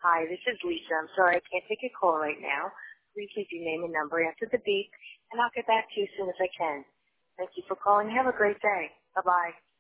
Hi, this is Lisa. I'm sorry I can't take your call right now. Please leave your name and number after the beep, and I'll get back to you as soon as I can. Thank you for calling. Have a great day. Bye-bye.